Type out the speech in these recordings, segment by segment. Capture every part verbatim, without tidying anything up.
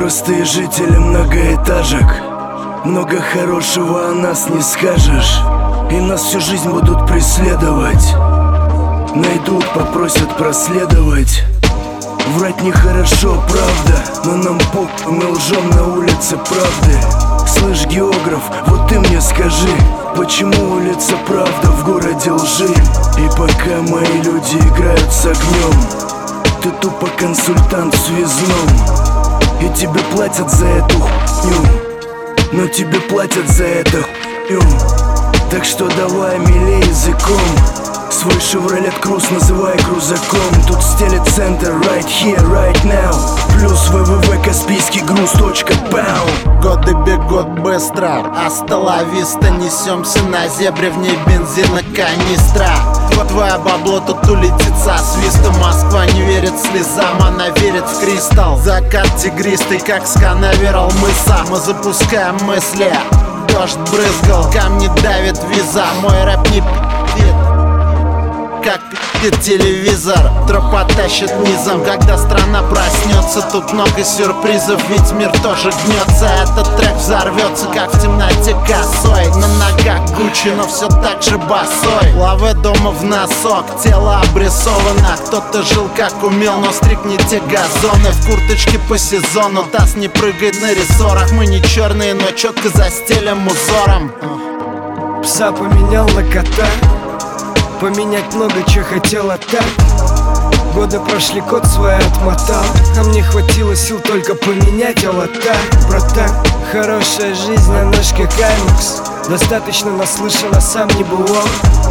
Простые жители многоэтажек, много хорошего о нас не скажешь. И нас всю жизнь будут преследовать, найдут, попросят проследовать. Врать нехорошо, правда, но нам пук, мы лжем на улице правды. Слышь, географ, вот ты мне скажи, почему улица Правда в городе лжи? И пока мои люди играют с огнем, ты тупо консультант в связном. И тебе платят за эту хуйню, но тебе платят за эту хуйню. Так что давай милей языком, свой Шевролет Круз называй крузаком. Тут стелит центр right here, right now. Плюс вэ вэ вэ Каспийский груз точка бам. Годы бегут быстро, асталависта, несемся на зебре, в ней бензина канистра. Твое бабло тут улетит со свистом. Москва не верит слезам, она верит в кристалл. Закат тигристый, как с канаверал мыса. Мы запускаем мысли, дождь брызгал, камни давит виза. Мой рэп не пи***ит, как пи***ит телевизор. Тропа тащит низом, когда страна проснется. Тут много сюрпризов, ведь мир тоже гнется. Этот трек взорвется, как в темноте косой. На ногах Гуччи, но все так же босой. Лаве дома в носок, тело обрисовано. Кто-то жил как умел, но стриг не те газоны. В курточке по сезону, таз не прыгает на рессорах. Мы не черные, но четко застелим узором. Пса поменял на кота, поменять много чего хотел, а так годы прошли, код свой отмотал. А мне хватило сил только поменять алата. Братан, хорошая жизнь, а наш как аймакс. Достаточно наслышан, а сам не бывал.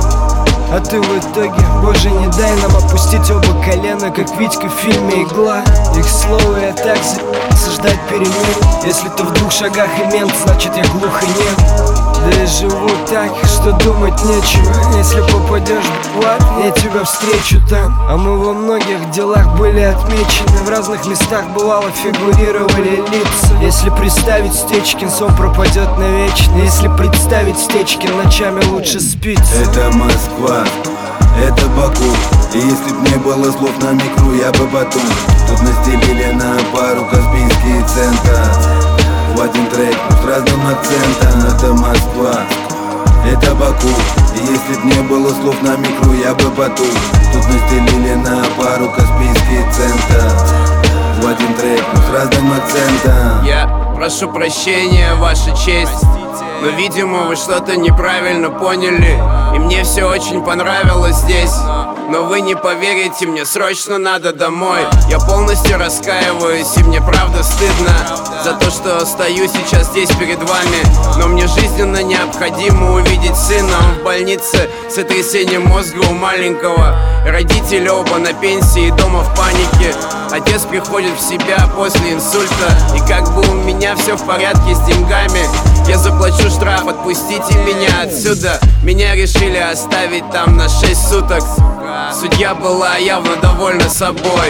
А ты в итоге, боже, не дай нам опустить оба колена, как Витька в фильме «Игла». Их слово я так за***ся ждать перемен. Если ты в двух шагах и мент, значит я глух и нет. Да я живу так, что думать нечего. Если попадешь в ад, я тебя встречу там. А мы во многих делах были отмечены, в разных местах бывало фигурировали лица. Если представить Стечкин, сон пропадет навечно. Если представить Стечкин, ночами лучше спится. Это Москва, это Баку. И если б не было слов на микро, я бы потом. Тут настелили на пару Каспийский центр в один трек с разным акцентом. Это Москва, это Баку. И если б не было слов на микро, я бы потом. Тут настелили на пару Каспийский центр в один трек с разным акцентом. Я прошу прощения, ваша честь, но, видимо, вы что-то неправильно поняли. И мне все очень понравилось здесь. Но вы не поверите, мне срочно надо домой. Я полностью раскаиваюсь, и мне правда стыдно за то, что стою сейчас здесь перед вами. Но мне жизненно необходимо увидеть сына. Он в больнице с сотрясением мозга у маленького. Родители оба на пенсии, дома в панике. Отец приходит в себя после инсульта. И как бы у меня все в порядке с деньгами, я заплачу штраф, отпустите меня отсюда. Меня решили оставить там на шесть суток. Судья была явно довольна собой.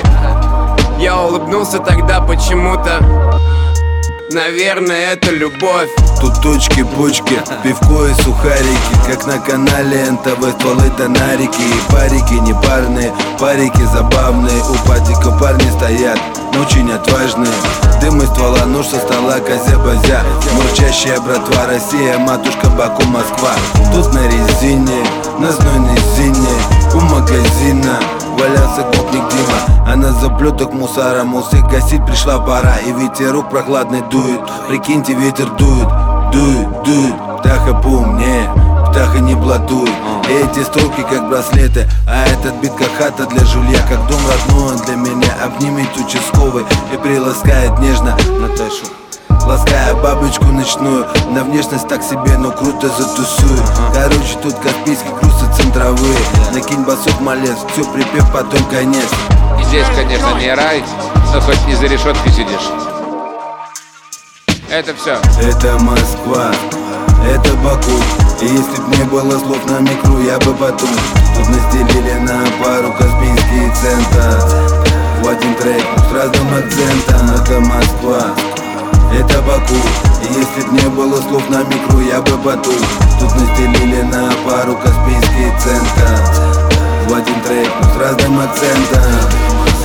Я улыбнулся тогда почему-то. Наверное, это любовь. Тут точки, почки, пивко и сухарики, как на канале эн тэ вэ, стволы тонарики. И парики не парные, парики забавные. У патика парни стоят, но очень отважные. Дым из ствола, нож со стола, козя-базя. Мурчащая братва, Россия, матушка, Баку, Москва. Тут на резине, на знойной зине, у магазина валялся гопник Дима. А на заплеток мусора, мол, всех гасить пришла пора. И ветерок прохладный дует, прикиньте, ветер дует, дует, дует. Птаха поумнее, птаха не блатует. Эти строки как браслеты, а этот бит как хата для жулья. Как дом родной он для меня, обнимет участковый и приласкает нежно Наташу, лаская бабочку ночную. На внешность так себе, но круто затусует. Короче, тут Каспийский груз и центровые. Накинь басов малец, все припев, потом конец. Здесь, конечно, не рай, но хоть не за решеткой сидишь. Это все. Это Москва, это Баку. И если б не было слов на микро, я бы потом. Тут настелили на пару Каспийский центр в один трек с разным акцентом. Это Москва, это Баку. И если б не было слов на микро, я бы потом. Тут настелили на пару Каспийский центр в один трек с разным акцентом.